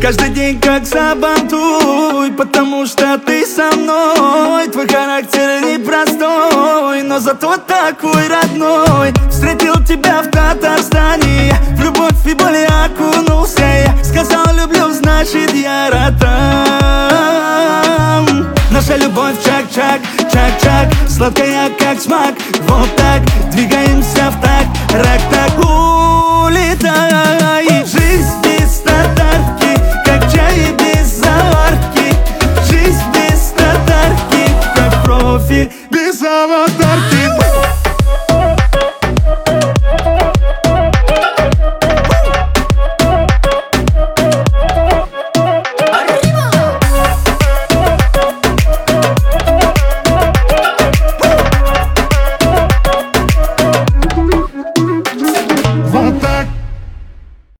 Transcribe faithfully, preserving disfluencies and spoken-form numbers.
Каждый день как забантуй, потому что ты со мной. Твой характер непростой, но зато такой родной. Встретил тебя в Татарстане, я в любовь и боль окунулся. Я сказал люблю, значит я ротам. Наша любовь чак-чак, чак-чак, сладкая как смак. Вот так, двигаемся в такт, рак так улетай.